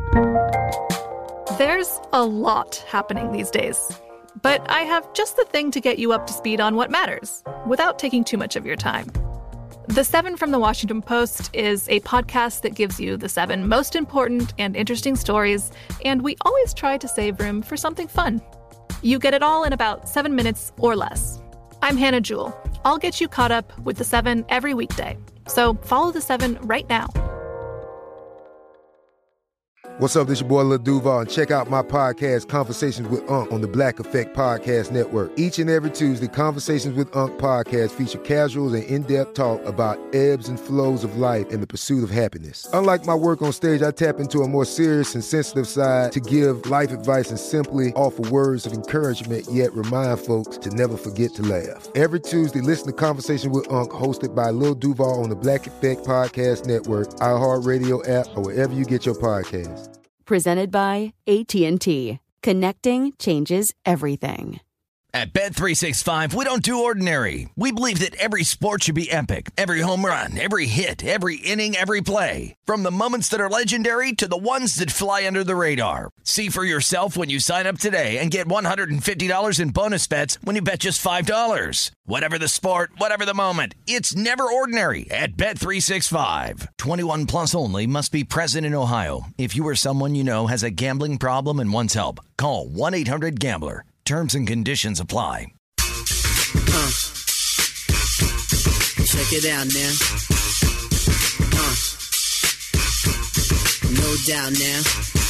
There's a lot happening these days, but I have just the thing to get you up to speed on what matters without taking too much of your time. The 7 from the Washington Post is a podcast that gives you the 7 most important and interesting stories, and we always try to save room for something fun. You get it all in about 7 minutes or less. I'm Hannah Jewell. I'll get you caught up with the 7 every weekday. So follow the 7 right now. What's up, this your boy Lil Duval, and check out my podcast, Conversations with Unc, on the Black Effect Podcast Network. Each and every Tuesday, Conversations with Unc podcast feature casuals and in-depth talk about ebbs and flows of life and the pursuit of happiness. Unlike my work on stage, I tap into a more serious and sensitive side to give life advice and simply offer words of encouragement, yet remind folks to never forget to laugh. Every Tuesday, listen to Conversation with Unc, hosted by Lil Duval on the Black Effect Podcast Network, iHeartRadio app, or wherever you get your podcasts. Presented by AT&T. Connecting changes everything. At Bet365, we don't do ordinary. We believe that every sport should be epic. Every home run, every hit, every inning, every play. From the moments that are legendary to the ones that fly under the radar. See for yourself when you sign up today and get $150 in bonus bets when you bet just $5. Whatever the sport, whatever the moment, it's never ordinary at Bet365. 21 plus only. Must be present in Ohio. If you or someone you know has a gambling problem and wants help, call 1-800-GAMBLER. Terms and conditions apply. Check it out now. No doubt now.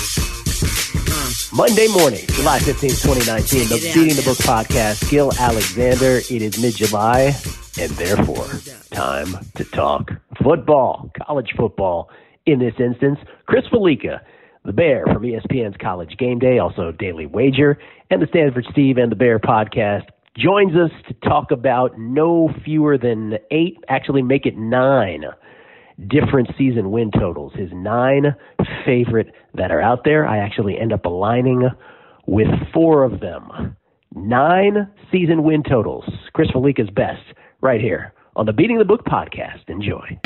Monday morning, July 15th, 2019, the Beating the Book podcast. Gil Alexander. It is mid-July, and therefore, time to talk football, college football. In this instance, Chris Fallica, the Bear from ESPN's College Game Day, also Daily Wager, and the Stanford Steve and the Bear podcast, joins us to talk about no fewer than 8, actually make it 9, different season win totals. His 9 favorite that are out there. I actually end up aligning with 4 of them. 9 season win totals. Chris Fallica's best, right here on the Beating the Book podcast. Enjoy.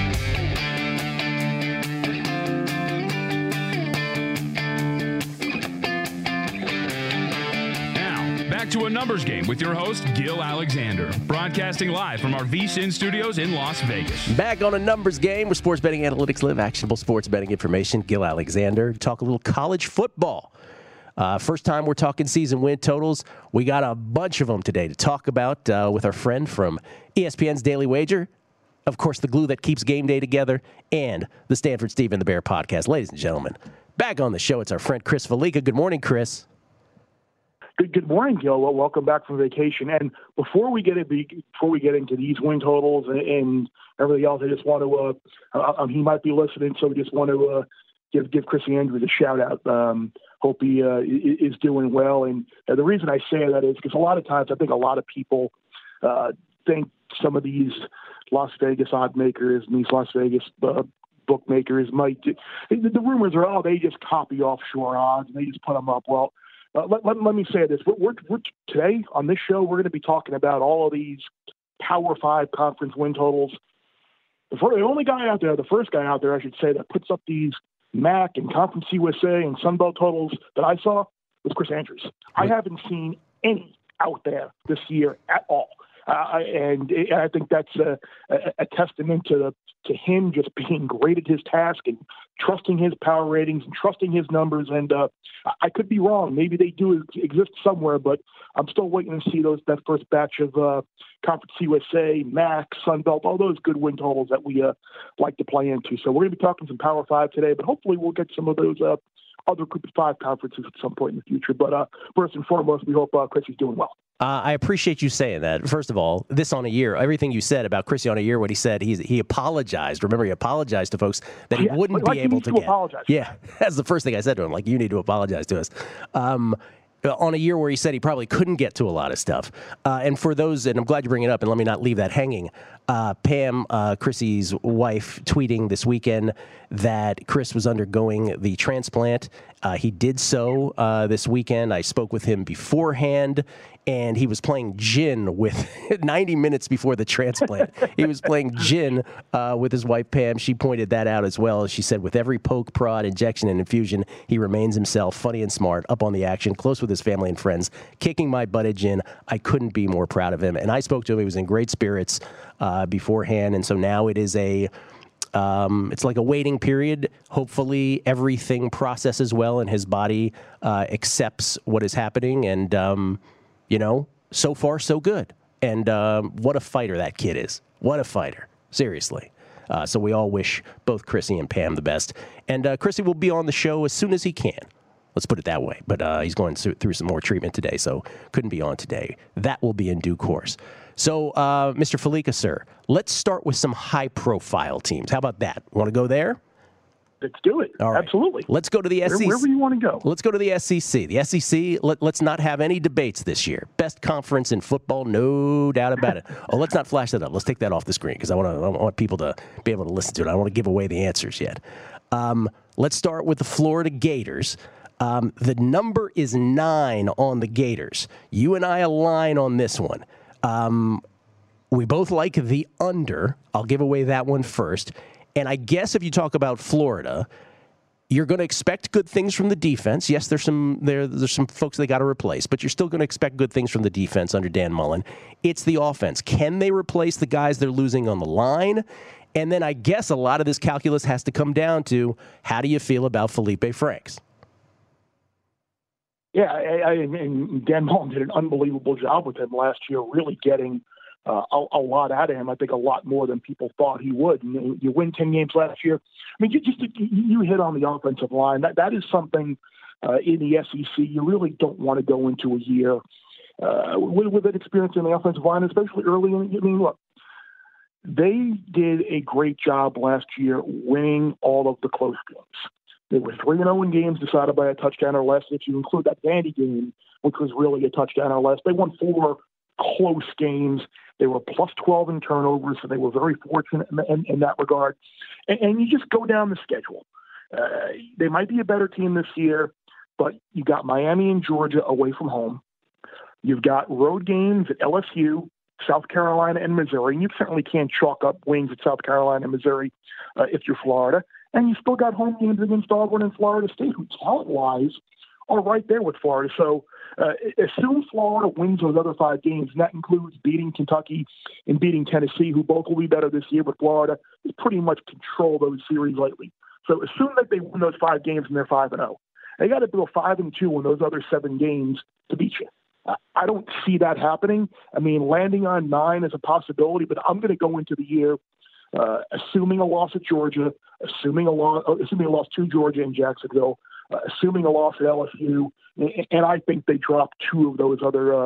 Back to a numbers game with your host, Gil Alexander, broadcasting live from our VSiN studios in Las Vegas. Back on a numbers game where sports betting analytics live, actionable sports betting information. Gil Alexander, talk a little college football. First time we're talking season win totals. We got a bunch of them today to talk about with our friend from ESPN's Daily Wager. Of course, the glue that keeps game day together, and the Stanford Steve and the Bear podcast. Ladies and gentlemen, back on the show, it's our friend Chris Fallica. Good morning, Chris. Good morning, Gil. Well, welcome back from vacation. And before we get into these win totals and everything else, I just want to he might be listening, so we just want to give Chris Andrews a shout out. Hope he is doing well. And the reason I say that is because a lot of times I think a lot of people think some of these Las Vegas odd makers and these Las Vegas bookmakers might. The rumors are, they just copy offshore odds and they just put them up. Well. Let me say this. We're today on this show, we're going to be talking about all of these Power 5 conference win totals. The first guy out there, I should say, that puts up these MAC and Conference USA and Sunbelt totals that I saw was Chris Andrews. I haven't seen any out there this year at all. And I think that's a testament to him just being great at his task and trusting his power ratings and trusting his numbers. And I could be wrong. Maybe they do exist somewhere, but I'm still waiting to see that first batch of Conference USA, MAC, Sunbelt, all those good win totals that we like to play into. So we're going to be talking some Power 5 today, but hopefully we'll get some of those other Group of 5 conferences at some point in the future. But first and foremost, we hope Chris is doing well. I appreciate you saying that. First of all, this on a year, everything you said about Chrissy on a year, what he said, he apologized. Remember, he apologized to folks that he wouldn't be able to get. Apologize. Yeah, that's the first thing I said to him. Like, you need to apologize to us. On a year where he said he probably couldn't get to a lot of stuff. And for those, and I'm glad you bring it up, and let me not leave that hanging. Pam, Chrissy's wife, tweeting this weekend that Chris was undergoing the transplant. He did so this weekend. I spoke with him beforehand, and he was playing gin with 90 minutes before the transplant. He was playing gin with his wife, Pam. She pointed that out as well. She said, with every poke, prod, injection, and infusion, he remains himself, funny and smart, up on the action, close with his family and friends, kicking my butt at gin. I couldn't be more proud of him. And I spoke to him. He was in great spirits beforehand, and so now it is it's like a waiting period. Hopefully everything processes well and his body accepts what is happening. And, so far, so good. And what a fighter that kid is. What a fighter. Seriously. So we all wish both Chrissy and Pam the best. And Chrissy will be on the show as soon as he can. Let's put it that way. But he's going through some more treatment today, so couldn't be on today. That will be in due course. So, Mr. Fallica, sir, let's start with some high-profile teams. How about that? Want to go there? Let's do it. All right. Absolutely. Let's go to the SEC. Wherever you want to go. Let's go to the SEC. The SEC, let's not have any debates this year. Best conference in football, no doubt about it. Let's not flash that up. Let's take that off the screen because I want people to be able to listen to it. I don't want to give away the answers yet. Let's start with the Florida Gators. The number is 9 on the Gators. You and I align on this one. We both like the under. I'll give away that one first. And I guess if you talk about Florida, you're going to expect good things from the defense. Yes, there's some folks they got to replace, but you're still going to expect good things from the defense under Dan Mullen. It's the offense. Can they replace the guys they're losing on the line? And then I guess a lot of this calculus has to come down to how do you feel about Felipe Franks? Yeah, and Dan Mullen did an unbelievable job with him last year, really getting a lot out of him. I think a lot more than people thought he would. And you win 10 games last year. I mean, you hit on the offensive line. That is something in the SEC you really don't want to go into a year with an experience in the offensive line, especially early in. I mean, look, they did a great job last year winning all of the close games. They were 3-0 in games decided by a touchdown or less. If you include that Vandy game, which was really a touchdown or less, they won 4 close games. They were plus 12 in turnovers, so they were very fortunate in that regard. And you just go down the schedule. They might be a better team this year, but you got Miami and Georgia away from home. You've got road games at LSU, South Carolina, and Missouri. And you certainly can't chalk up wins at South Carolina and Missouri if you're Florida. And you still got home games against Auburn and Florida State, who talent-wise are right there with Florida. So assume Florida wins those other 5 games, and that includes beating Kentucky and beating Tennessee, who both will be better this year, but Florida has pretty much controlled those series lately. So assume that they win those 5 games and they're 5-0. They got to go 5-2 in those other 7 games to beat you. I don't see that happening. I mean, landing on 9 is a possibility, but I'm going to go into the year assuming a loss at Georgia, assuming a loss to Georgia and Jacksonville, assuming a loss at LSU, and I think they drop 2 of those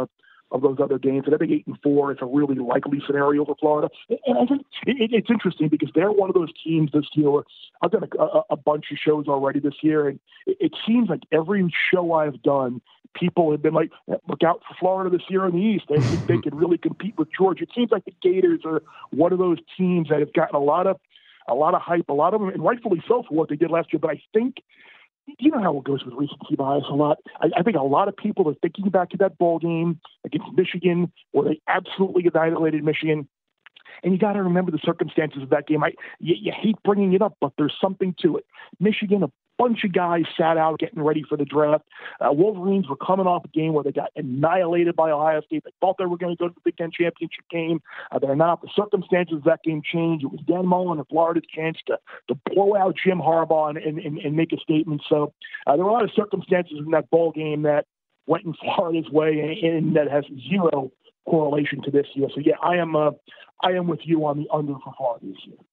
other games. And I think 8-4 is a really likely scenario for Florida. And I think it's interesting because they're one of those teams this year. I've done a bunch of shows already this year, and it seems like every show I've done, people have been like, look out for Florida this year in the East. They think they could really compete with Georgia. It seems like the Gators are one of those teams that have gotten a lot of hype, a lot of them, and rightfully so for what they did last year. But I think, you know how it goes with recency bias a lot. I think a lot of people are thinking back to that bowl game against Michigan where they absolutely annihilated Michigan. And you got to remember the circumstances of that game. You hate bringing it up, but there's something to it. Michigan, a bunch of guys sat out getting ready for the draft. Wolverines were coming off a game where they got annihilated by Ohio State. They thought they were going to go to the Big Ten championship game. They're not. The circumstances of that game changed. It was Dan Mullen and Florida's chance to blow out Jim Harbaugh and make a statement. So there were a lot of circumstances in that ball game that went in Florida's way, and that has zero correlation to this year. So yeah, I am with you on the under for Florida this year.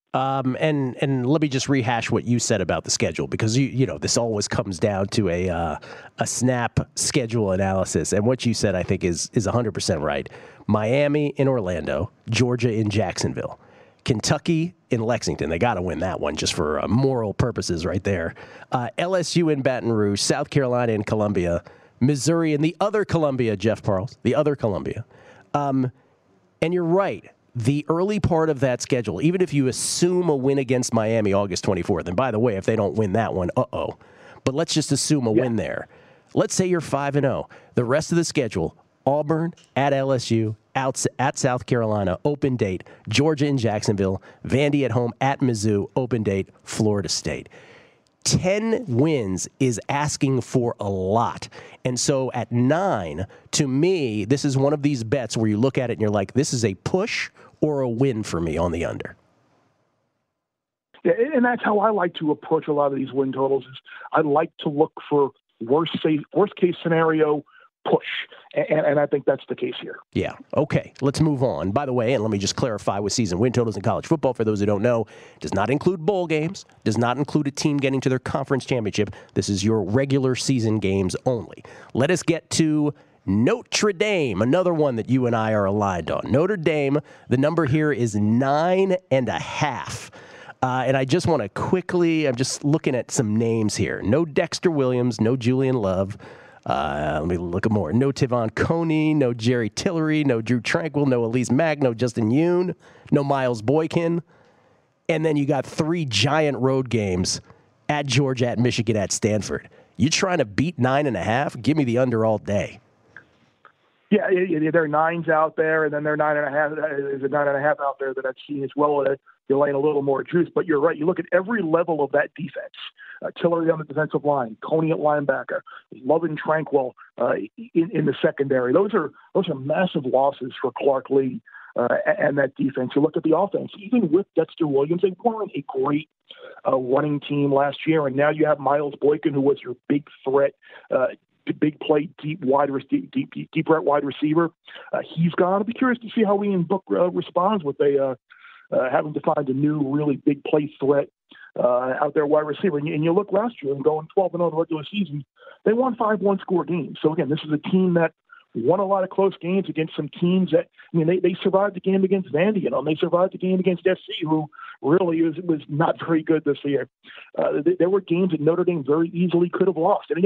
And let me just rehash what you said about the schedule, because you know this always comes down to a snap schedule analysis, and what you said I think is 100% right. Miami in Orlando, Georgia in Jacksonville, Kentucky in Lexington. They got to win that one just for moral purposes, right there. LSU in Baton Rouge, South Carolina in Columbia, Missouri in the other Columbia. Jeff Parles, the other Columbia. And you're right. the early part of that schedule, even if you assume a win against Miami August 24th, and by the way, if they don't win that one, but let's just assume a win there. Let's say you're 5-0. The rest of the schedule, Auburn, at LSU, at South Carolina, open date, Georgia in Jacksonville, Vandy at home, at Mizzou, open date, Florida State. 10 wins is asking for a lot. And so at 9, to me, this is one of these bets where you look at it and you're like, this is a push or a win for me on the under. Yeah, and that's how I like to approach a lot of these win totals. Is I like to look for worst case scenario push, and I think that's the case here. Yeah. Okay. Let's move on. By the way, and let me just clarify with season win totals in college football, for those who don't know, does not include bowl games, does not include a team getting to their conference championship. This is your regular season games only. Let us get to Notre Dame, another one that you and I are aligned on. Notre Dame, the number here is 9.5. And I just want to quickly, I'm just looking at some names here. No Dexter Williams, no Julian Love. Let me look at more. No Tavon Coney, no Jerry Tillery, no Drew Tranquill, no Elise Mack, no Justin Yoon, no Miles Boykin. And then you got 3 giant road games at Georgia, at Michigan, at Stanford. You trying to beat 9.5? Give me the under all day. Yeah, there are 9s out there, and then there are 9.5. There's a 9.5 out there that I've seen as well. You're laying a little more juice, but you're right. You look at every level of that defense. Tillery on the defensive line, Coney at linebacker, Love and Tranquill in the secondary. Those are massive losses for Clark Lee and that defense. You look at the offense, even with Dexter Williams, they weren't a great running team last year, and now you have Miles Boykin, who was your big threat. Big play, deep right wide receiver. He's gone. I'll be curious to see how Ian Book responds with having to find a new really big play threat out there wide receiver. And you look last year and going 12-0 in the regular season, they won 5 one-score games. So again, this is a team that won a lot of close games against some teams that, they survived the game against Vandy, and they survived the game against SC, who really was not very good this year. There were games that Notre Dame very easily could have lost. And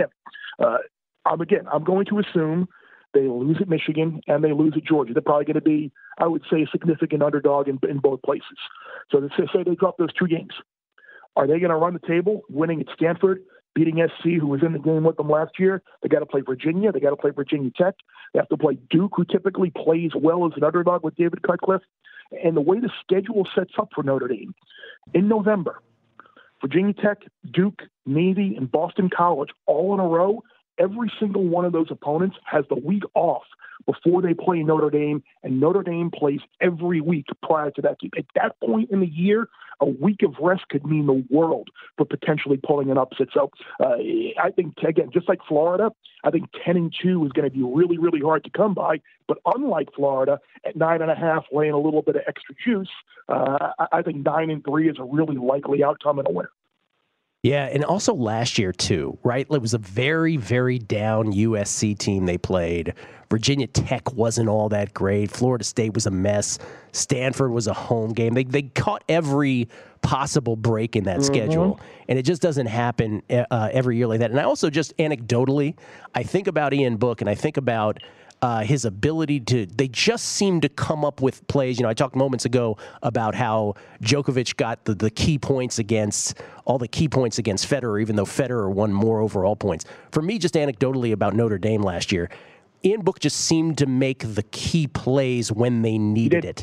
I'm going to assume they lose at Michigan and they lose at Georgia. They're probably going to be, I would say, a significant underdog in both places. So let's say they drop those 2 games. Are they going to run the table, winning at Stanford, beating SC, who was in the game with them last year? They got to play Virginia. They got to play Virginia Tech. They have to play Duke, who typically plays well as an underdog with David Cutcliffe. And the way the schedule sets up for Notre Dame, in November, Virginia Tech, Duke, Navy, and Boston College all in a row. Every single one of those opponents has the week off before they play Notre Dame, and Notre Dame plays every week prior to that game. At that point in the year, a week of rest could mean the world for potentially pulling an upset. So I think, again, just like Florida, I think 10-2 is going to be really, really hard to come by. But unlike Florida, at 9.5, laying a little bit of extra juice, I think 9-3 is a really likely outcome and a winner. Yeah, and also last year, too, right? It was a very, very down USC team they played. Virginia Tech wasn't all that great. Florida State was a mess. Stanford was a home game. They caught every possible break in that schedule, and it just doesn't happen every year like that. And I also just anecdotally, I think about Ian Book, and I think about his ability they just seem to come up with plays. I talked moments ago about how Djokovic got the key points against Federer, even though Federer won more overall points. For me, just anecdotally about Notre Dame last year, Ian Book just seemed to make the key plays when they needed it.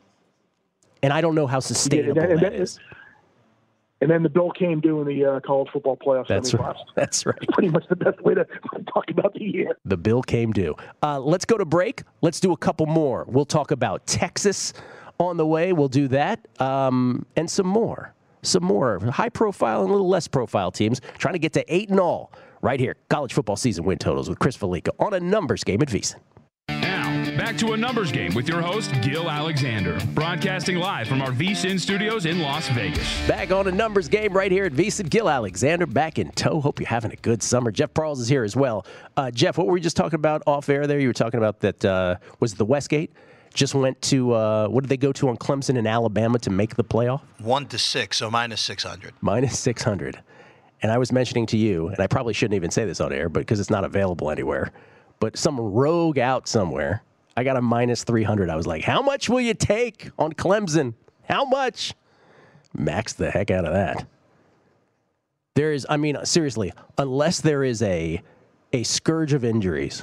And I don't know how sustainable that is. And then the bill came due in the college football playoffs. That's right. That's right. Pretty much the best way to talk about the year. The bill came due. Let's go to break. Let's do a couple more. We'll talk about Texas on the way. We'll do that and some more high-profile and a little less profile teams trying to get to 8-0 right here. College football season win totals with Chris Felica on A Numbers Game at VSiN. Now, back to A Numbers Game with your host, Gil Alexander, broadcasting live from our VSiN studios in Las Vegas. Back on A Numbers Game right here at VSiN. Gil Alexander back in tow. Hope you're having a good summer. Jeff Parles is here as well. Jeff, what were we just talking about off air there? You were talking about that, was it the Westgate? Just went to, what did they go to on Clemson and Alabama to make the playoff? 1-6, so minus 600. Minus 600. And I was mentioning to you, and I probably shouldn't even say this on air, but because it's not available anywhere, but some rogue out somewhere I got a minus 300. I was like, how much will you take on Clemson? How much? Max the heck out of that. There is, I mean, seriously, unless there is a scourge of injuries,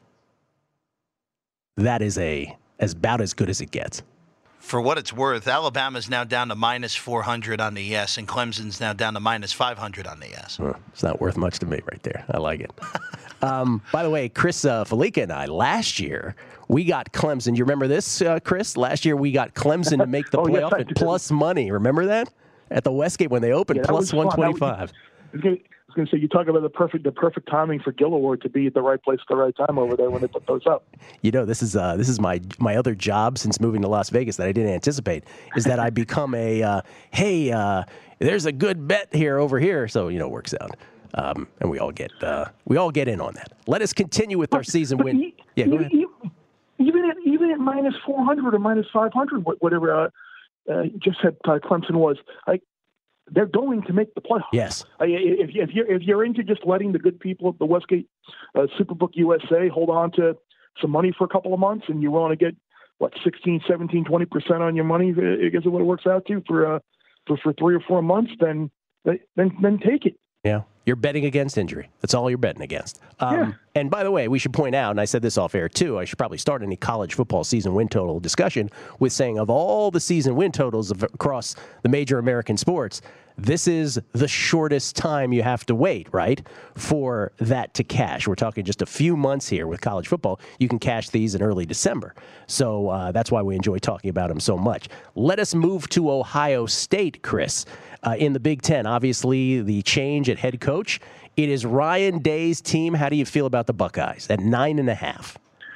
that is about as good as it gets. For what it's worth, Alabama's now down to minus 400 on the yes, and Clemson's now down to minus 500 on the yes. It's not worth much to me right there. I like it. By the way, Chris Felica and I, last year, we got Clemson. You remember this, Chris? Last year, we got Clemson to make the playoff at plus money. Remember that? At the Westgate when they opened, plus 125. I was going to say, you talk about the perfect timing for Gill Award to be at the right place at the right time over there when they put those up. You know, this is my other job since moving to Las Vegas that I didn't anticipate, is that I become there's a good bet here over here, so it works out, and we all get in on that. Let us continue with our season win. Yeah, go ahead. Even at minus 400 or minus 500, whatever just said Clemson was, they're going to make the playoffs. Yes. If you're into just letting the good people at the Westgate Superbook USA hold on to some money for a couple of months, and you want to get 16, 17, 20% on your money, I guess is what it works out to for 3 or 4 months, then take it. Yeah. You're betting against injury. That's all you're betting against. And by the way, we should point out, and I said this off air too, I should probably start any college football season win total discussion with saying of all the season win totals across the major American sports, this is the shortest time you have to wait, right, for that to cash. We're talking just a few months here with college football. You can cash these in early December. So that's why we enjoy talking about them so much. Let us move to Ohio State, Chris. In the Big Ten, obviously, the change at head coach. It is Ryan Day's team. How do you feel about the Buckeyes at 9.5?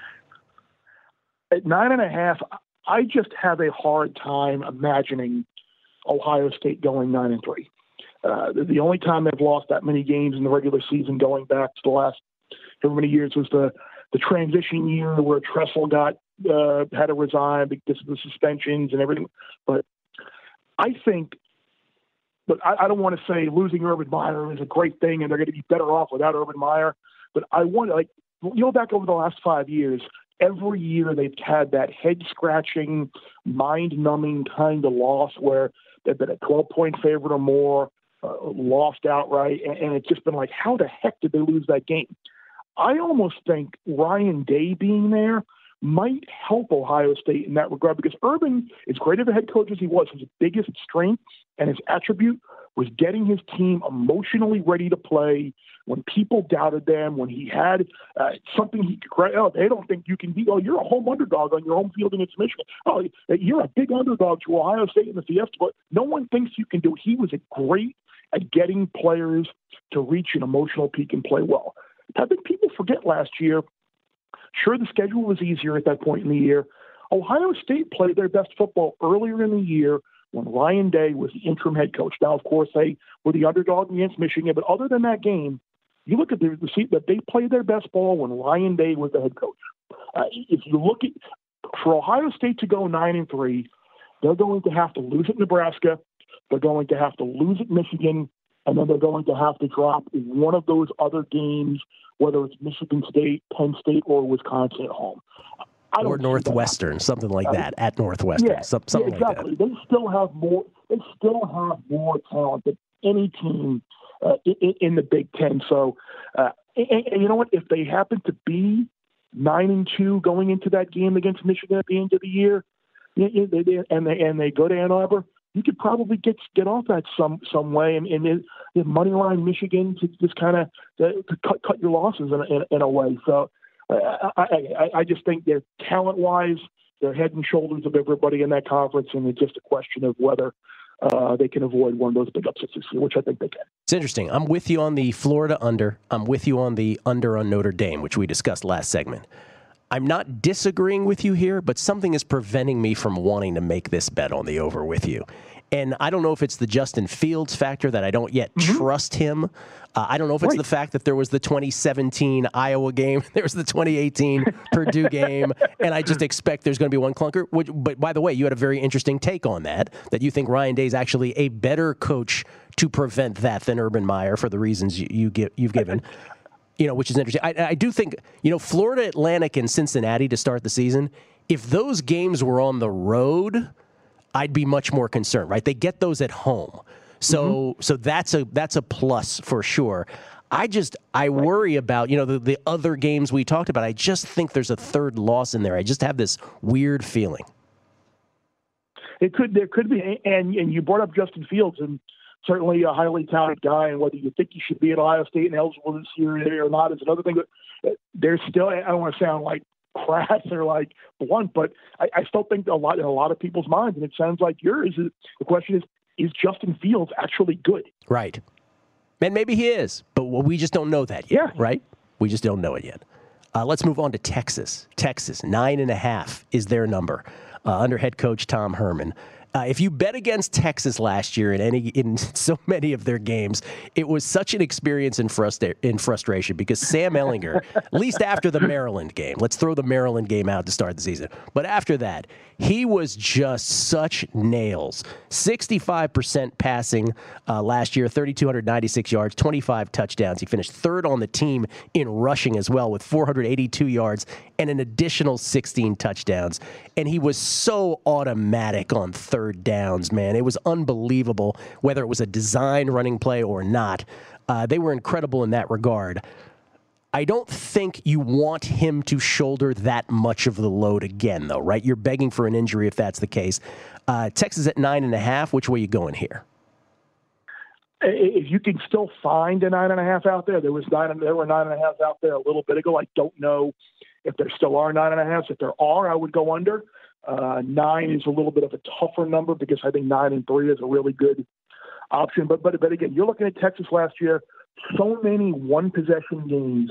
At 9.5, I just have a hard time imagining Ohio State going 9-3. The only time they've lost that many games in the regular season going back to the last however many years was the transition year where Tressel had to resign because of the suspensions and everything. But I think, but I don't want to say losing Urban Meyer is a great thing and they're going to be better off without Urban Meyer. But I want to, back over the last 5 years, every year they've had that head-scratching, mind-numbing kind of loss where they've been a 12-point favorite or more, lost outright, and it's just been like, how the heck did they lose that game? I almost think Ryan Day being there might help Ohio State in that regard because Urban, as great of a head coach as he was, his biggest strength and his attribute was getting his team emotionally ready to play when people doubted them, when he had something he could, they don't think you can be, you're a home underdog on your home field against Michigan. You're a big underdog to Ohio State in the Fiesta, but no one thinks you can do it. He was great at getting players to reach an emotional peak and play well. I think people forget last year, sure, the schedule was easier at that point in the year. Ohio State played their best football earlier in the year when Ryan Day was the interim head coach. Now, of course, they were the underdog against Michigan, but other than that game, you look at the seat that they played their best ball when Ryan Day was the head coach. If you look at, for Ohio State to go 9-3, they're going to have to lose at Nebraska, they're going to have to lose at Michigan, and then they're going to have to drop one of those other games, whether it's Michigan State, Penn State, or Wisconsin at home. Or Northwestern, something like that, at Northwestern, something exactly. like that. They still have more talent than any team in the Big Ten. So, and you know what? If they happen to be 9-2 going into that game against Michigan at the end of the year, and they go to Ann Arbor, you could probably get off that some way, and the money line Michigan to just kind of cut your losses in a way. So I just think they're talent-wise, they're head and shoulders of everybody in that conference, and it's just a question of whether they can avoid one of those big upsets this year, which I think they can. It's interesting. I'm with you on the Florida under. I'm with you on the under on Notre Dame, which we discussed last segment. I'm not disagreeing with you here, but something is preventing me from wanting to make this bet on the over with you. And I don't know if it's the Justin Fields factor that I don't yet trust him. I don't know if it's the fact that there was the 2017 Iowa game, there was the 2018 Purdue game, and I just expect there's going to be one clunker. But by the way, you had a very interesting take on that you think Ryan Day is actually a better coach to prevent that than Urban Meyer for the reasons you've given. which is interesting. I do think, Florida Atlantic and Cincinnati to start the season, if those games were on the road, I'd be much more concerned, right? They get those at home. So that's a plus for sure. I worry about, the other games we talked about. I just think there's a third loss in there. I just have this weird feeling. There could be, and you brought up Justin Fields, and certainly a highly talented guy, and whether you think he should be at Ohio State and eligible this year or not is another thing. But there's still, I don't want to sound like crass or like blunt, but I still think in a lot of people's minds, and it sounds like yours, the question is Justin Fields actually good? Right. And maybe he is, but we just don't know that yet, right? We just don't know it yet. Let's move on to Texas. Texas, 9.5 is their number under head coach Tom Herman. If you bet against Texas last year in so many of their games, it was such an experience in frustration because Sam Ehlinger, at least after the Maryland game, let's throw the Maryland game out to start the season, but after that, he was just such nails. 65% passing last year, 3,296 yards, 25 touchdowns. He finished third on the team in rushing as well with 482 yards and an additional 16 touchdowns. And he was so automatic on third downs, man. It was unbelievable, whether it was a design running play or not. They were incredible in that regard. I don't think you want him to shoulder that much of the load again, though, right? You're begging for an injury if that's the case. Texas at 9.5. Which way are you going here? If you can still find a 9.5 out there, there were 9.5 out there a little bit ago. I don't know if there still are 9.5. If there are, I would go under. 9 is a little bit of a tougher number because I think 9 and 3 is a really good option. But again, you're looking at Texas last year. So many one possession games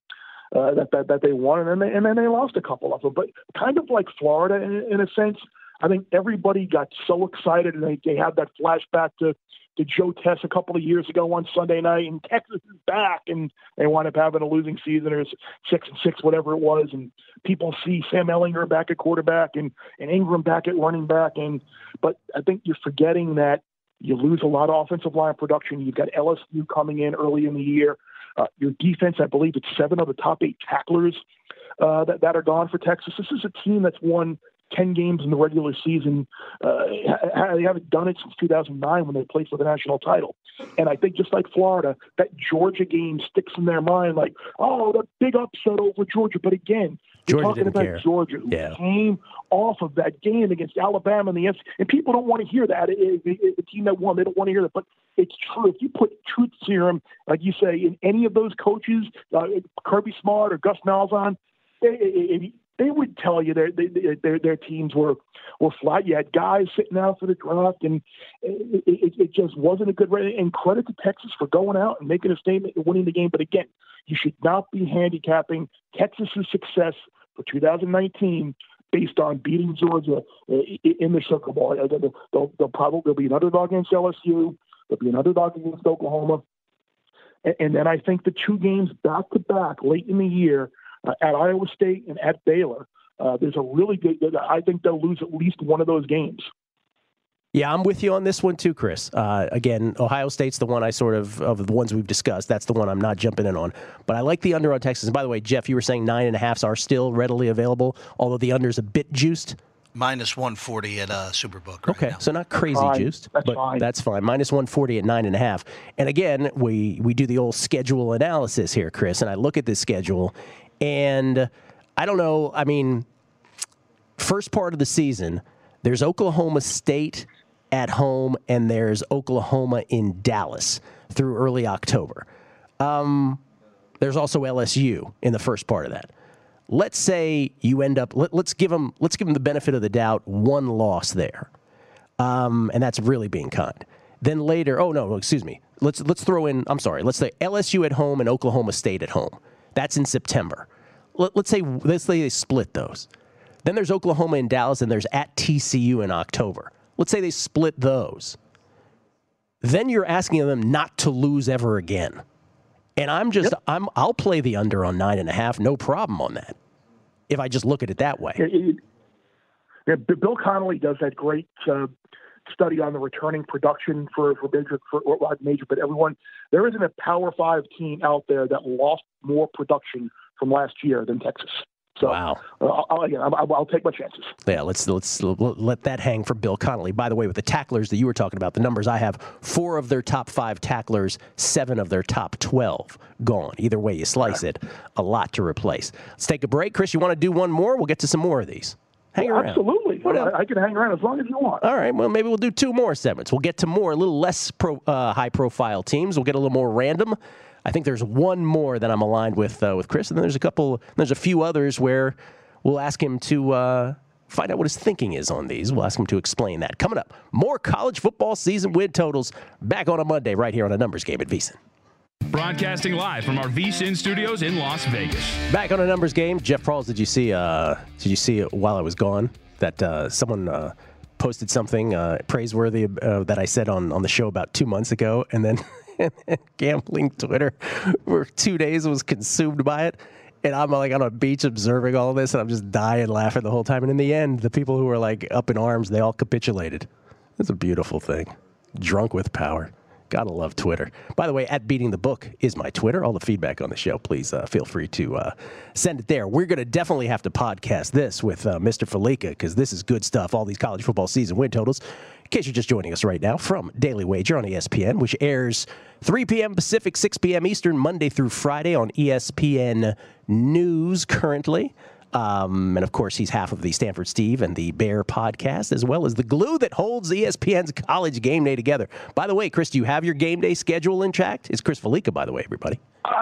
that they won, and then they lost a couple of them. But kind of like Florida in a sense, I think everybody got so excited, and they had that flashback to Joe Tess a couple of years ago on Sunday night, and Texas is back, and they wound up having a losing season or 6-6, whatever it was. And people see Sam Ehlinger back at quarterback and Ingram back at running back, but I think you're forgetting that you lose a lot of offensive line production. You've got LSU coming in early in the year. Your defense, I believe it's 7 of the top 8 tacklers that are gone for Texas. This is a team that's won 10 games in the regular season. They haven't done it since 2009 when they played for the national title. And I think just like Florida, that Georgia game sticks in their mind like, oh, the big upset over Georgia. But again, you're talking about Georgia, who came off of that game against Alabama and and people don't want to hear that. The team that won, they don't want to hear that. But it's true. If you put truth serum, like you say, in any of those coaches, Kirby Smart or Gus Malzahn, they would tell you their teams were flat. You had guys sitting out for the draft, and it just wasn't a good rate. And credit to Texas for going out and making a statement and winning the game. But again, you should not be handicapping Texas's success for 2019 based on beating Georgia in the Sugar Bowl. They'll be an underdog against LSU. They'll be an underdog against Oklahoma. And then I think the 2 games back-to-back late in the year, at Iowa State and at Baylor, there's a really good – I think they'll lose at least one of those games. Yeah, I'm with you on this one too, Chris. Again, Ohio State's the one of the ones we've discussed, that's the one I'm not jumping in on. But I like the under on Texas. And by the way, Jeff, you were saying 9.5s are still readily available, although the under's a bit juiced. Minus 140 at Superbook right okay, now. So not crazy juiced, but that's fine. Minus 140 at 9.5. And again, we do the old schedule analysis here, Chris, and I look at this schedule, and I don't know, I mean, first part of the season, there's Oklahoma State at home, and there's Oklahoma in Dallas through early October. There's also LSU in the first part of that. Let's say you end up. Let's give them the benefit of the doubt. One loss there, and that's really being kind. Then later, excuse me. Let's throw in. I'm sorry. Let's say LSU at home and Oklahoma State at home. That's in September. Let's say they split those. Then there's Oklahoma in Dallas, and there's at TCU in October. Let's say they split those. Then you're asking them not to lose ever again. And I'll play the under on 9.5, no problem on that, if I just look at it that way. Bill Connolly does that great study on the returning production for major, but everyone, there isn't a Power 5 team out there that lost more production from last year than Texas. So, wow. I'll take my chances. Yeah, let's let that hang for Bill Connolly. By the way, with the tacklers that you were talking about, the numbers I have, 4 of their top 5 tacklers, 7 of their top 12 gone. Either way you slice it, a lot to replace. Let's take a break. Chris, you want to do one more? We'll get to some more of these. Hang around. Absolutely. I can hang around as long as you want. All right. Well, maybe we'll do 2 more segments. We'll get to more, a little less high-profile teams. We'll get a little more random. I think there's one more that I'm aligned with Chris, and then there's a few others where we'll ask him to find out what his thinking is on these. We'll ask him to explain that. Coming up, more college football season win totals back on a Monday right here on A Numbers Game at VSiN. Broadcasting live from our VSiN studios in Las Vegas. Back on A Numbers Game. Jeff Prahls, did you see while I was gone that someone posted something praiseworthy that I said on the show about 2 months ago, and then gambling Twitter for 2 days was consumed by it, and I'm like on a beach observing all of this, and I'm just dying laughing the whole time. And in the end, the people who were like up in arms, they all capitulated. It's a beautiful thing. Drunk with power. Gotta love Twitter. By the way, at Beating the Book is my Twitter. All the feedback on the show, please feel free to send it there. We're going to definitely have to podcast this with Mr. Felica, because this is good stuff. All these college football season win totals. In case you're just joining us right now from Daily Wager on ESPN, which airs 3 p.m. Pacific, 6 p.m. Eastern, Monday through Friday on ESPN News currently. And, of course, he's half of the Stanford Steve and the Bear podcast, as well as the glue that holds ESPN's College Game Day together. By the way, Chris, do you have your game day schedule intact? It's Chris Felica, by the way, everybody.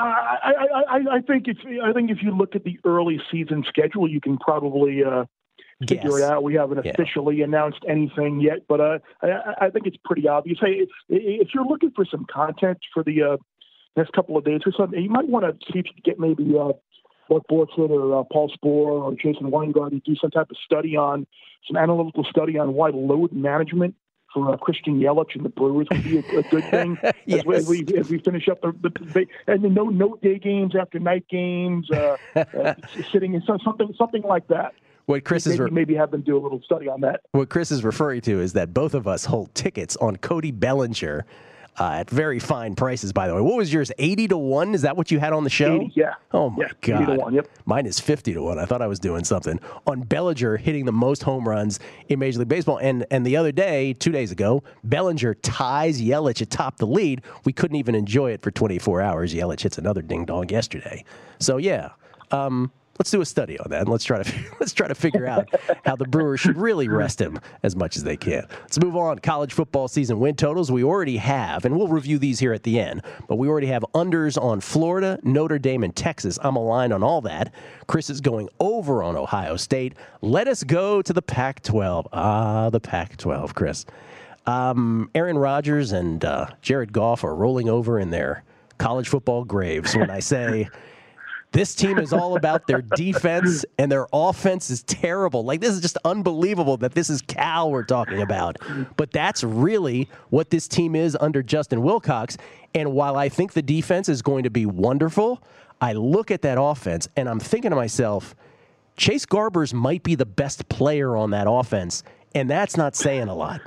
I think if you look at the early season schedule, you can probably figure it out. We haven't officially announced anything yet, but I think it's pretty obvious. Hey, if you're looking for some content for the next couple of days or something, you might want to see if you can get maybe Mark Borchardt or Paul Sporer or Jason Weingart to do some type of some analytical study on why load management for Christian Yelich and the Brewers would be a good thing. Yes. as we finish up the and then no day games after night games, sitting in something like that. What Chris maybe have them do a little study on that. What Chris is referring to is that both of us hold tickets on Cody Bellinger at very fine prices, by the way. What was yours, 80-1? Is that what you had on the show? 80, yeah. Oh, my God. 80-1, yep. Mine is 50-1. I thought I was doing something. On Bellinger hitting the most home runs in Major League Baseball. And the other day, 2 days ago, Bellinger ties Yelich atop the lead. We couldn't even enjoy it for 24 hours. Yelich hits another ding-dong yesterday. So, yeah. Let's do a study on that, and let's try to figure out how the Brewers should really rest him as much as they can. Let's move on. College football season win totals. We already have, and we'll review these here at the end, but we already have unders on Florida, Notre Dame, and Texas. I'm aligned on all that. Chris is going over on Ohio State. Let us go to the Pac-12. The Pac-12, Chris. Aaron Rodgers and Jared Goff are rolling over in their college football graves when I say this team is all about their defense, and their offense is terrible. Like, this is just unbelievable that this is Cal we're talking about. But that's really what this team is under Justin Wilcox. And while I think the defense is going to be wonderful, I look at that offense, and I'm thinking to myself, Chase Garbers might be the best player on that offense, and that's not saying a lot.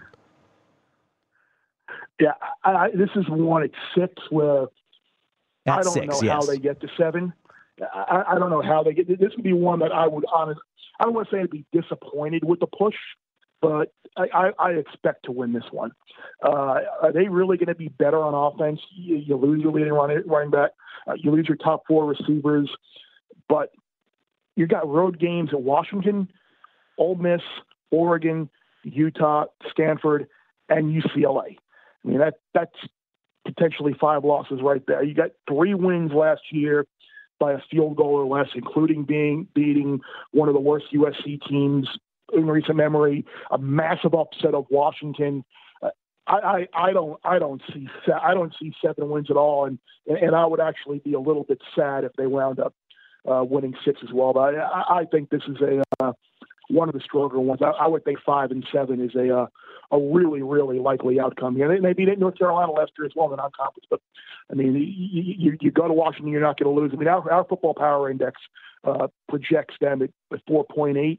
Yeah, this is one at 6 where I don't know how they get to 7. I don't know how they get. This would be one that I would honestly, I don't want to say I'd be disappointed with the push, but I expect to win this one. Are they really going to be better on offense? You lose your leading running back. You lose your top 4 receivers, but you got road games at Washington, Ole Miss, Oregon, Utah, Stanford, and UCLA. I mean, that's potentially 5 losses right there. You got 3 wins last year by a field goal or less, including beating one of the worst USC teams in recent memory, a massive upset of Washington. I don't see 7 wins at all, and I would actually be a little bit sad if they wound up winning 6 as well. But I think this is one of the stronger ones. I would think 5 and 7 is a really, really likely outcome here. Maybe North Carolina last year as well in the non-conference, but I mean, you go to Washington, you're not going to lose. I mean, our football power index projects them at 4.8.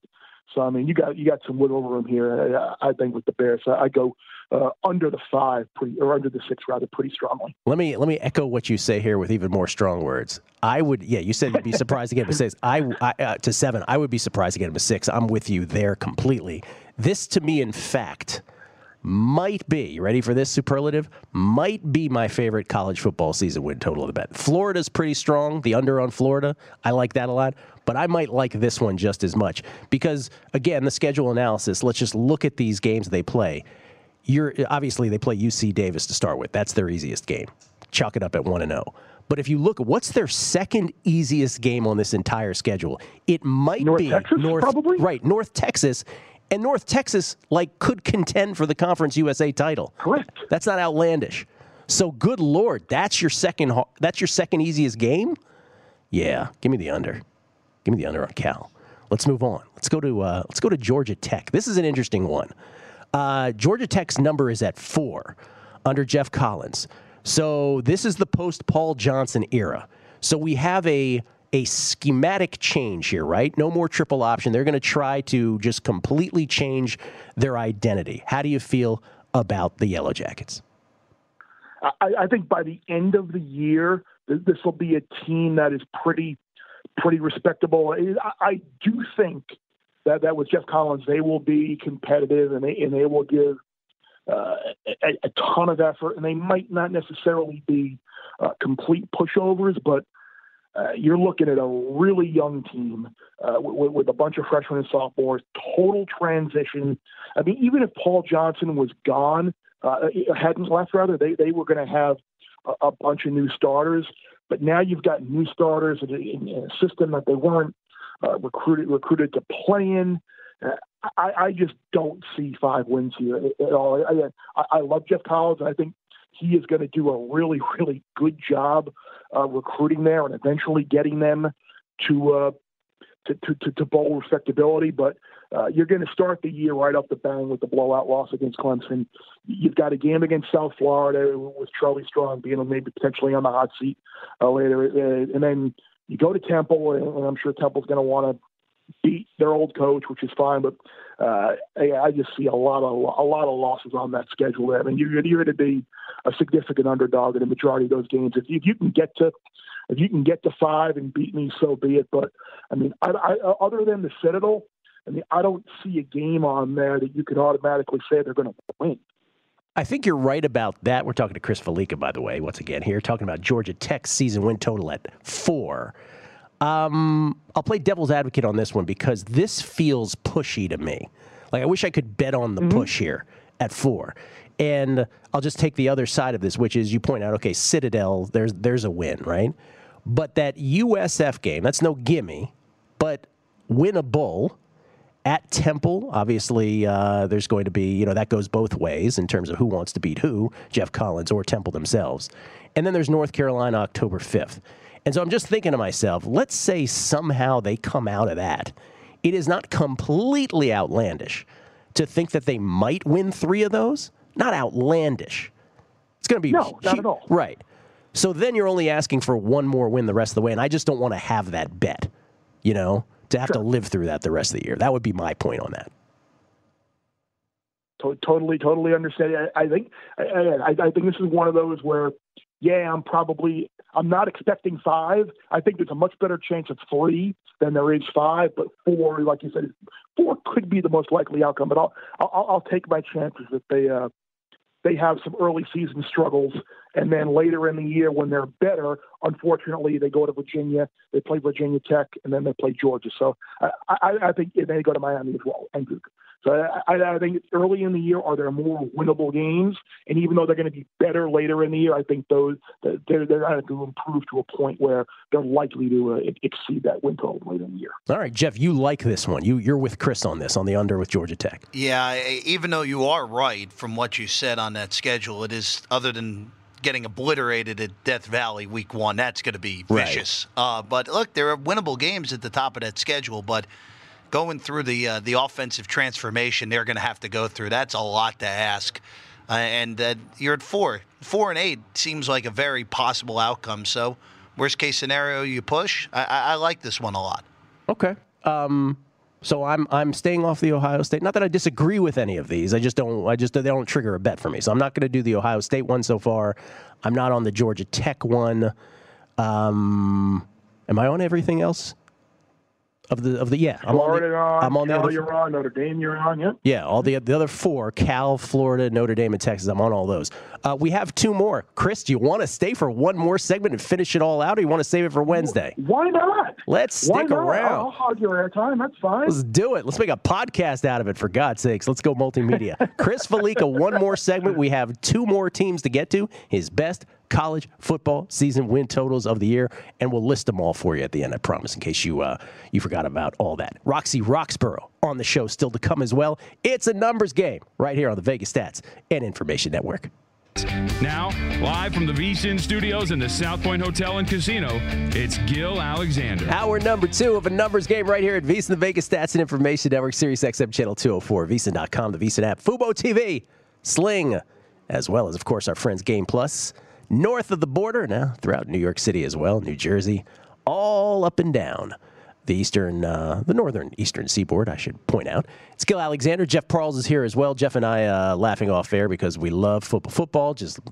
So, I mean, you got some wiggle room here, I think, with the Bears. I go under the 5, under the 6, rather, pretty strongly. Let me echo what you say here with even more strong words. I would, you said you'd be surprised to get him a 6. To 7. I would be surprised to get him a 6. I'm with you there completely. This, to me, in fact, might be, you ready for this superlative? Might be my favorite college football season win total of the bet. Florida's pretty strong. The under on Florida, I like that a lot. But I might like this one just as much because, again, the schedule analysis, let's just look at these games they play. Obviously, they play UC Davis to start with. That's their easiest game. Chalk it up at 1-0. But if you look, what's their second easiest game on this entire schedule? It might North be Texas, probably? Right, North Texas. And North Texas, could contend for the Conference USA title. Correct. That's not outlandish. So, good Lord, that's your second easiest game? Yeah, give me the under. Give me the under on Cal. Let's move on. Let's go to Georgia Tech. This is an interesting one. Georgia Tech's number is at 4 under Jeff Collins. So this is the post-Paul Johnson era. So we have a schematic change here, right? No more triple option. They're going to try to just completely change their identity. How do you feel about the Yellow Jackets? I think by the end of the year, this will be a team that is pretty respectable. I do think that with Jeff Collins, they will be competitive and they will give a ton of effort, and they might not necessarily be complete pushovers, but you're looking at a really young team with a bunch of freshmen and sophomores, total transition. I mean, even if Paul Johnson was gone, hadn't left rather, they were going to have a bunch of new starters. But now you've got new starters in a system that they weren't recruited to play in. I just don't see 5 wins here at all. I love Jeff Collins, and I think he is going to do a really, really good job recruiting there and eventually getting them to bowl respectability. But you're going to start the year right off the bang with the blowout loss against Clemson. You've got a game against South Florida with Charlie Strong being maybe potentially on the hot seat later, and then you go to Temple, and I'm sure Temple's going to want to beat their old coach, which is fine. But I just see a lot of losses on that schedule there. I mean, you're going to be a significant underdog in the majority of those games. If you can get to 5 and beat me, so be it. But I mean, I other than the Citadel, I mean, I don't see a game on there that you can automatically say they're going to win. I think you're right about that. We're talking to Chris Felica, by the way, once again here, talking about Georgia Tech's season win total at 4. I'll play devil's advocate on this one because this feels pushy to me. I wish I could bet on the push here at 4. And I'll just take the other side of this, which is you point out, okay, Citadel, there's a win, right? But that USF game, that's no gimme, but win a bowl at Temple. Obviously, there's going to be, that goes both ways in terms of who wants to beat who, Jeff Collins or Temple themselves. And then there's North Carolina, October 5th. And so I'm just thinking to myself, let's say somehow they come out of that. It is not completely outlandish to think that they might win 3 of those. Not outlandish. It's going to be... No, not at all. Right. So then you're only asking for one more win the rest of the way, and I just don't want to have that bet, to have to live through that the rest of the year. That would be my point on that. Totally understand. I think this is one of those where, I'm not expecting 5. I think there's a much better chance of 3 than there is 5, but 4, like you said, 4 could be the most likely outcome. But I'll take my chances that they have some early season struggles, and then later in the year when they're better, unfortunately, they go to Virginia, they play Virginia Tech, and then they play Georgia. So I think they go to Miami as well, and Duke. So I think early in the year, are there more winnable games? And even though they're going to be better later in the year, I think they're going to improve to a point where they're likely to exceed that win total later in the year. All right, Jeff, you like this one. You're with Chris on this, on the under with Georgia Tech. Yeah, even though you are right from what you said on that schedule, it is, other than getting obliterated at Death Valley week 1, that's going to be vicious. Right. But look, there are winnable games at the top of that schedule, but going through the offensive transformation they're going to have to go through, that's a lot to ask. And you're at 4. 4 and 8 seems like a very possible outcome. So worst case scenario, you push. I like this one a lot. Okay. So I'm staying off the Ohio State. Not that I disagree with any of these. They don't trigger a bet for me. So I'm not going to do the Ohio State one so far. I'm not on the Georgia Tech one. Am I on everything else? Yeah, I'm on Cal, you're on, Notre Dame, you're on, yeah. Yeah, all the other four, Cal, Florida, Notre Dame, and Texas, I'm on all those. We have two more. Chris, do you want to stay for one more segment and finish it all out, or you want to save it for Wednesday? Why not? Let's stick around. I'll hog your airtime, that's fine. Let's do it. Let's make a podcast out of it, for God's sakes. Let's go multimedia. Chris Fallica, one more segment. We have two more teams to get to. His best college football season win totals of the year, and we'll list them all for you at the end, I promise, in case you forgot about all that. Roxy Roxborough on the show still to come as well. It's a numbers game right here on the Vegas Stats and Information Network. Now, live from the VSiN studios in the South Point Hotel and Casino, it's Gil Alexander. Hour number 2 of a numbers game right here at VSiN, the Vegas Stats and Information Network, Sirius XM Channel 204, VSiN.com, the VSiN app, Fubo TV, Sling, as well as, of course, our friends Game Plus. North of the border, now throughout New York City as well, New Jersey, all up and down the northern eastern seaboard, I should point out. It's Gil Alexander. Jeff Parles is here as well. Jeff and I laughing off air because we love football. Football just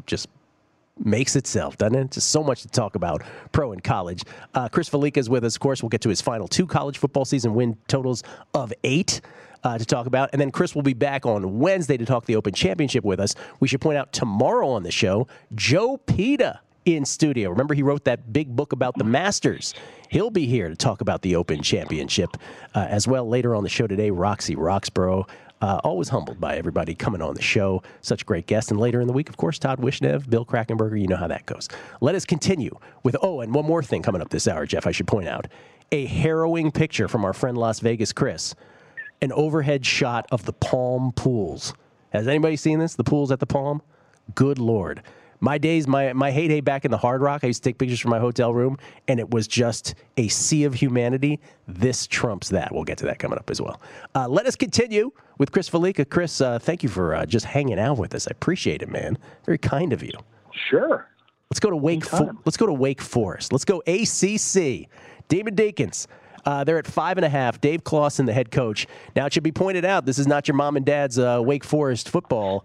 makes itself, doesn't it? Just so much to talk about, pro and college. Chris Fallica is with us. Of course, we'll get to his final 2 college football season win totals of 8. To talk about. And then Chris will be back on Wednesday to talk the Open Championship with us. We should point out tomorrow on the show, Joe Pita in studio. Remember, he wrote that big book about the Masters. He'll be here to talk about the Open Championship as well. Later on the show today, Roxy Roxborough. Always humbled by everybody coming on the show. Such great guests. And later in the week, of course, Todd Wishnev, Bill Krackomberger. You know how that goes. Let us continue with, and one more thing coming up this hour, Jeff, I should point out. A harrowing picture from our friend Las Vegas Chris. An overhead shot of the Palm pools. Has anybody seen this? The pools at the Palm? Good Lord. My days, my heyday back in the Hard Rock, I used to take pictures from my hotel room, and it was just a sea of humanity. This trumps that. We'll get to that coming up as well. Let us continue with Chris Fallica. Chris, thank you for just hanging out with us. I appreciate it, man. Very kind of you. Sure. Let's go to Wake Forest. Let's go ACC. Demon Deacons. They're at 5.5. Dave Clawson, the head coach. Now, it should be pointed out, this is not your mom and dad's Wake Forest football.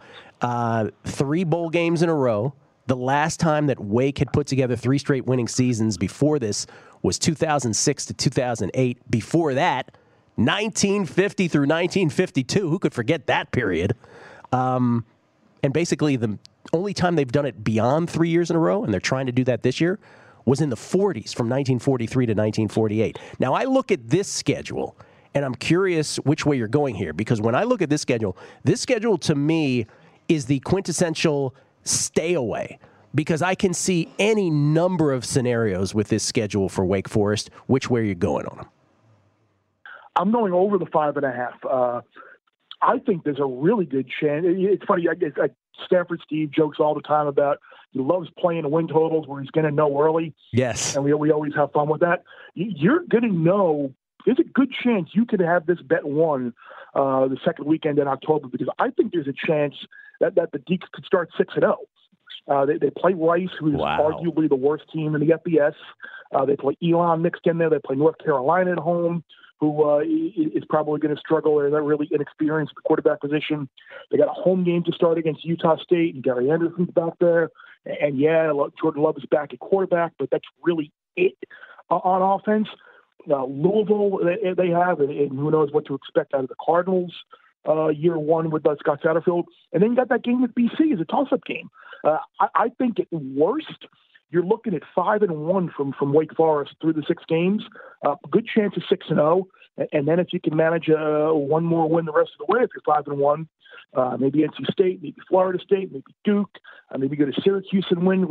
3 bowl games in a row. The last time that Wake had put together 3 straight winning seasons before this was 2006 to 2008. Before that, 1950 through 1952. Who could forget that period? And basically, the only time they've done it beyond 3 years in a row, and they're trying to do that this year, was in the 40s from 1943 to 1948. Now, I look at this schedule, and I'm curious which way you're going here, because when I look at this schedule to me is the quintessential stay away, because I can see any number of scenarios with this schedule for Wake Forest. Which way are you going on them? I'm going over the 5.5. I think there's a really good chance. It's funny, Stanford Steve jokes all the time about he loves playing win totals where he's going to know early. Yes. And we always have fun with that. You're going to know, there's a good chance you could have this bet won the second weekend in October, because I think there's a chance that the Deacs could start 6-0. They play Rice, who's arguably the worst team in the FBS. They play Elon mixed in there. They play North Carolina at home, who is probably going to struggle. They're really inexperienced at the quarterback position. They got a home game to start against Utah State, and Gary Anderson's back there. And Jordan Love is back at quarterback, but that's really it on offense. Louisville, they have, and who knows what to expect out of the Cardinals year one with Scott Satterfield. And then you got that game with BC as a toss-up game. I think at worst, you're looking at 5-1 from Wake Forest through the 6 games. Good chance of 6-0. And then if you can manage one more win the rest of the way, if you're 5-1, maybe NC State, maybe Florida State, maybe Duke, maybe go to Syracuse and win.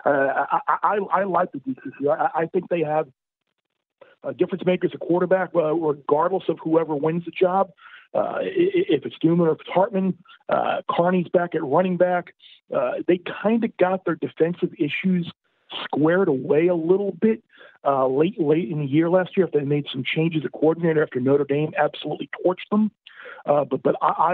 I like the DCC. I think they have difference makers at quarterback, regardless of whoever wins the job. If it's Newman or if it's Hartman, Carney's back at running back. They kind of got their defensive issues squared away a little bit late in the year last year, after they made some changes at coordinator after Notre Dame absolutely torched them. But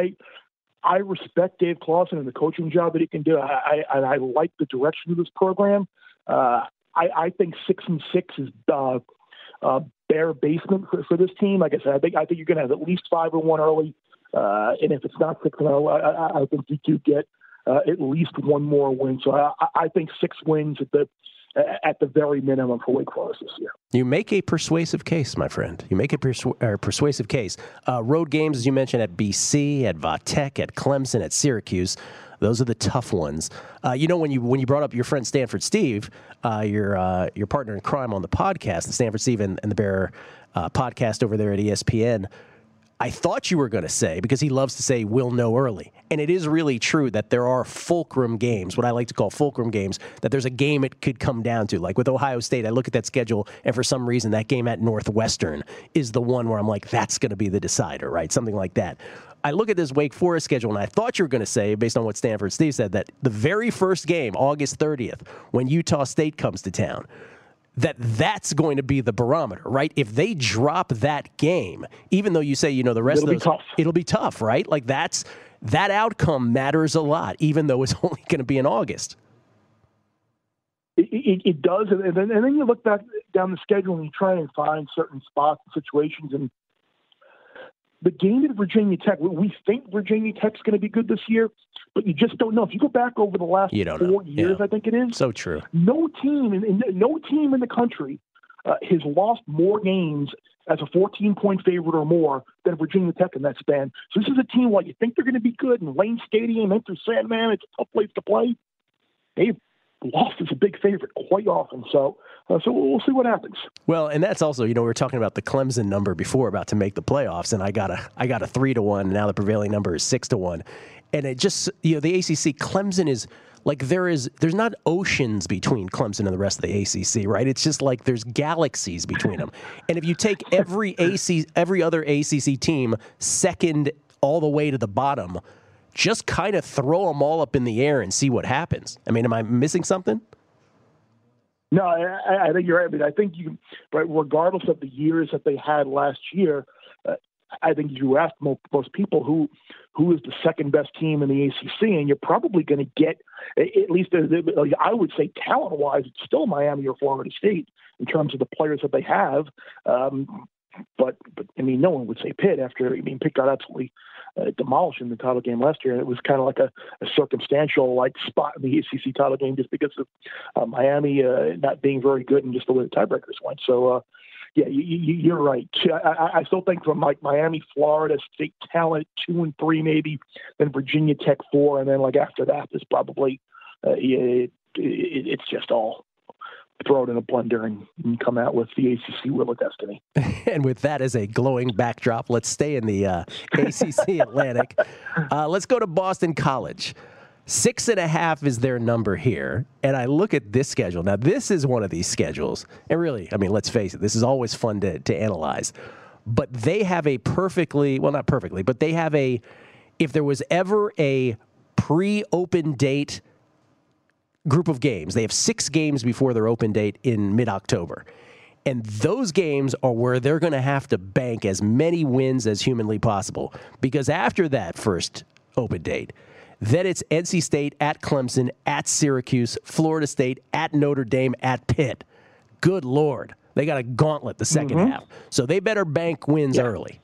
I respect Dave Clawson and the coaching job that he can do. I like the direction of this program. I think 6-6 is bare basement for this team. Like I said, I think you're going to have at least 5-1 early, and if it's not 6-0, I think you do get at least one more win. So I think 6 wins at the very minimum for Wake Forest this year. You make a persuasive case, my friend. You make a persuasive case. Road games, as you mentioned, at BC, at Va-Tech, at Clemson, at Syracuse. Those are the tough ones. When you brought up your friend Stanford Steve, your partner in crime on the podcast, the Stanford Steve and the Bear podcast over there at ESPN, I thought you were going to say, because he loves to say, we'll know early. And it is really true that there are fulcrum games, what I like to call fulcrum games, that there's a game it could come down to. Like with Ohio State, I look at that schedule, and for some reason, that game at Northwestern is the one where I'm like, that's going to be the decider, right? Something like that. I look at this Wake Forest schedule, and I thought you were going to say, based on what Stanford Steve said, that the very first game, August 30th, when Utah State comes to town, that's going to be the barometer, right? If they drop that game, even though you say, the rest of those, it'll be tough, right? Like that outcome matters a lot, even though it's only going to be in August. It does, and then you look back down the schedule and you try and find certain spots and situations. And the game at Virginia Tech, we think Virginia Tech's going to be good this year, but you just don't know. If you go back over the last 4 years, I think it is. So true. No team in the country has lost more games as a 14-point favorite or more than Virginia Tech in that span. So this is a team, while you think they're going to be good in Lane Stadium, enter Sandman, it's a tough place to play. They've lost as a big favorite quite often. So we'll see what happens. Well, and that's also, we were talking about the Clemson number before about to make the playoffs, and I got a 3-1. Now the prevailing number is 6-1. And it just, the ACC, Clemson is like, there's not oceans between Clemson and the rest of the ACC, right? It's just like there's galaxies between them. And if you take every other ACC team second all the way to the bottom, just kind of throw them all up in the air and see what happens. I mean, am I missing something? No, I think you're right. I mean, I think regardless of the years that they had last year, I think you ask most people who is the second best team in the ACC, and you're probably going to get, at least I would say talent-wise, it's still Miami or Florida State in terms of the players that they have. But I mean, no one would say Pitt after, Pitt got absolutely demolished in the title game last year. And it was kind of like a circumstantial spot in the ACC title game just because of Miami not being very good and just the way the tiebreakers went. So, yeah, you're right. I still think from Miami, Florida State talent 2 and 3 maybe, then Virginia Tech 4, and then after that is probably it's just all throw it in a blender and come out with the ACC Wheel of Destiny. And with that as a glowing backdrop, let's stay in the ACC Atlantic. Let's go to Boston College. 6.5 is their number here. And I look at this schedule. Now, this is one of these schedules. And really, let's face it, this is always fun to analyze. But they have a not perfectly, but they have if there was ever a pre-open date group of games, they have 6 games before their open date in mid-October. And those games are where they're going to have to bank as many wins as humanly possible. Because after that first open date, then it's NC State at Clemson, at Syracuse, Florida State, at Notre Dame, at Pitt. Good Lord. They got a gauntlet the second half. So they better bank wins early.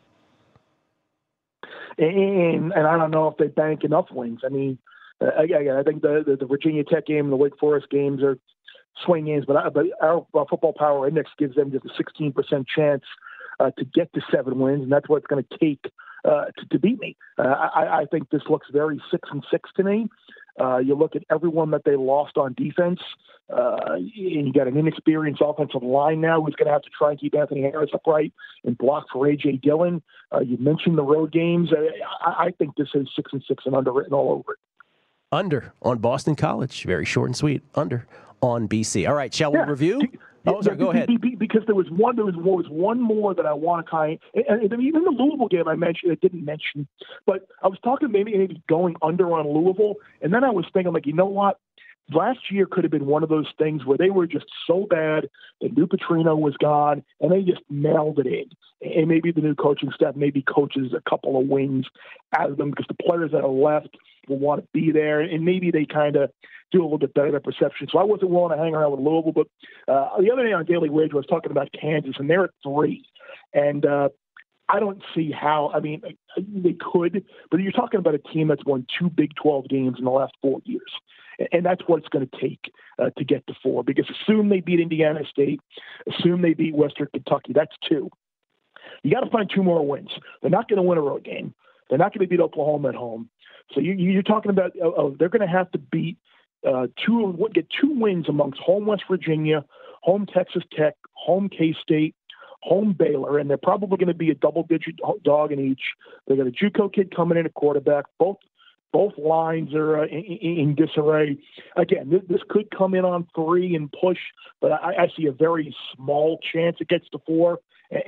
And I don't know if they bank enough wins. Again, I think the Virginia Tech game and the Wake Forest games are swing games, but our Football Power Index gives them just a 16% chance to get to 7 wins, and that's what it's going to take to beat me. I think this looks very 6-6 to me. You look at everyone that they lost on defense, and you got an inexperienced offensive line now who's going to have to try and keep Anthony Harris upright and block for A.J. Dillon. You mentioned the road games. I think this is 6-6 and under written all over it. Under on Boston College. Very short and sweet. Under on BC. All right, shall we review? Sorry, go ahead. Because there was one more that I want to kind of, and even the Louisville game I didn't mention, but I was talking maybe going under on Louisville, and then I was thinking, you know what? Last year could have been one of those things where they were just so bad that New Petrino was gone, and they just nailed it in. And maybe the new coaching staff maybe coaches a couple of wins out of them because the players that are left will want to be there, and maybe they kind of do a little bit better than perception. So I wasn't willing to hang around with Louisville. But the other day on Daily Wager, I was talking about Kansas, and they're at 3. And I don't see how. I mean, they could, but you're talking about a team that's won 2 Big 12 games in the last 4 years. And that's what it's going to take to get to 4. Because assume they beat Indiana State, assume they beat Western Kentucky. That's 2. You got to find 2 more wins. They're not going to win a road game. They're not going to beat Oklahoma at home. So you're talking about they're going to have to beat get 2 wins amongst home West Virginia, home Texas Tech, home K-State, home Baylor, and they're probably going to be a double-digit dog in each. They got a JUCO kid coming in at quarterback. Both lines are in disarray. Again, this could come in on 3 and push, but I see a very small chance it gets to 4,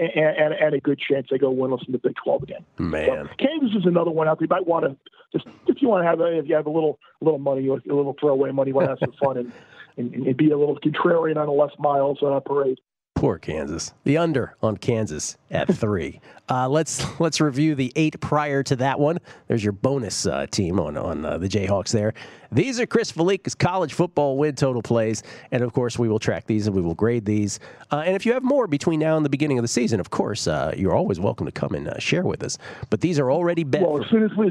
and a good chance they go winless in the Big 12 again. Man, so Kansas is another one out there. You might want to just if you have a little money, a little throwaway money, you want to have some fun and be a little contrarian on a Les Miles parade. Poor Kansas. The under on Kansas at 3. Let's review the 8 prior to that one. There's your bonus team on the Jayhawks there. These are Chris Fallica's college football win total plays. And, of course, we will track these and we will grade these. And if you have more between now and the beginning of the season, of course, you're always welcome to come and share with us. But these are already bet. Well, as soon as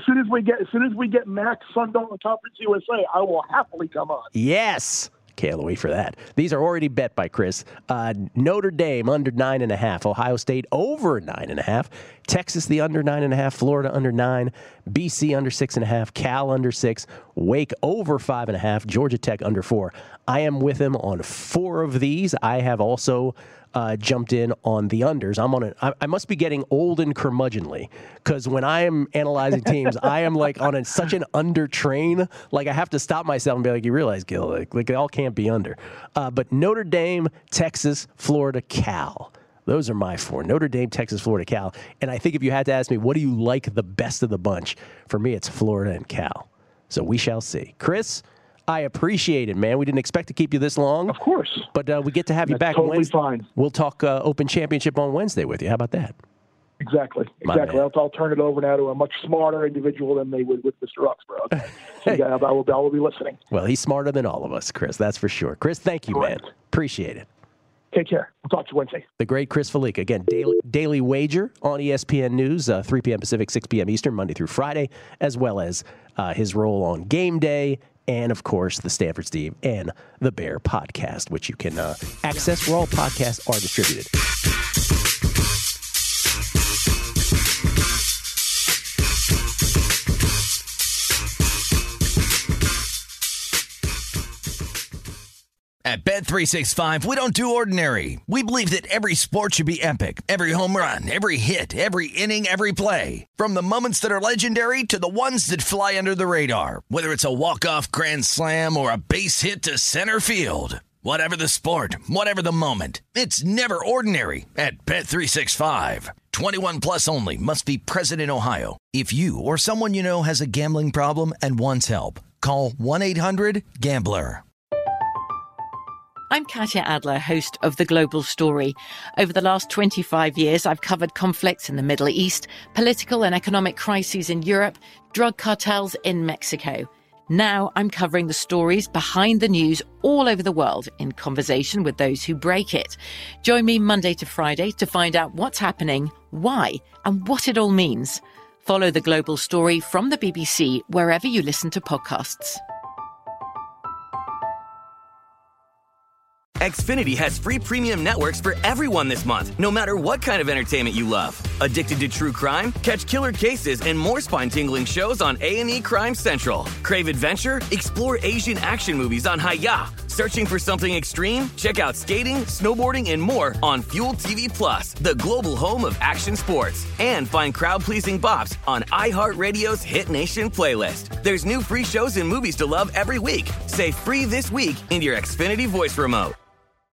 we get Max Sunbelt and Conference USA, I will happily come on. Yes. Can't wait for that. These are already bet by Chris. Notre Dame under 9.5. Ohio State over 9.5. Texas the under 9.5. Florida under 9. BC under 6.5. Cal under 6. Wake over 5.5. Georgia Tech under 4. I am with him on 4 of these. I have also jumped in on the unders. I must be getting old and curmudgeonly because when I am analyzing teams, I am like on such an under train. Like I have to stop myself and be like, you realize, Gil, like it all can't be under. But Notre Dame, Texas, Florida, Cal. Those are my 4. Notre Dame, Texas, Florida, Cal. And I think if you had to ask me, what do you like the best of the bunch? For me, it's Florida and Cal. So we shall see. Chris, I appreciate it, man. We didn't expect to keep you this long. Of course. But we get to have you back totally Wednesday. Fine. We'll talk Open Championship on Wednesday with you. How about that? Exactly. I'll turn it over now to a much smarter individual than they would with Mr. Uxborough. Okay? So yeah, I will be listening. Well, he's smarter than all of us, Chris. That's for sure. Chris, thank you, man. Appreciate it. Take care. We'll talk to you Wednesday. The great Chris Fallica. Again, Daily Wager on ESPN News, 3 p.m. Pacific, 6 p.m. Eastern, Monday through Friday, as well as his role on Game Day, and, of course, the Stanford Steve and the Bear podcast, which you can access where all podcasts are distributed. At Bet365, we don't do ordinary. We believe that every sport should be epic. Every home run, every hit, every inning, every play. From the moments that are legendary to the ones that fly under the radar. Whether it's a walk-off grand slam or a base hit to center field. Whatever the sport, whatever the moment. It's never ordinary at Bet365. 21 plus only. Must be present in Ohio. If you or someone you know has a gambling problem and wants help, call 1-800-GAMBLER. I'm Katya Adler, host of The Global Story. Over the last 25 years, I've covered conflicts in the Middle East, political and economic crises in Europe, drug cartels in Mexico. Now I'm covering the stories behind the news all over the world in conversation with those who break it. Join me Monday to Friday to find out what's happening, why, and what it all means. Follow The Global Story from the BBC wherever you listen to podcasts. Xfinity has free premium networks for everyone this month, no matter what kind of entertainment you love. Addicted to true crime? Catch killer cases and more spine-tingling shows on A&E Crime Central. Crave adventure? Explore Asian action movies on Hi-YAH. Searching for something extreme? Check out skating, snowboarding, and more on Fuel TV Plus, the global home of action sports. And find crowd-pleasing bops on iHeartRadio's Hit Nation playlist. There's new free shows and movies to love every week. Say free this week in your Xfinity voice remote.